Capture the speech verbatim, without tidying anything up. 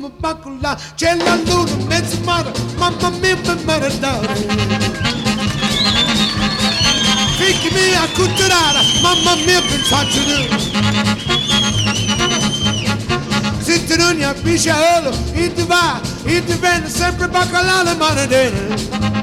mamma bacula, c'è la luna, mezzo mare, mamma mia, mi maradare. Ficcami a cutturare, mamma mia, pensate. Se tu non capisci, e ti va, e ti viene sempre baccalà la manadera.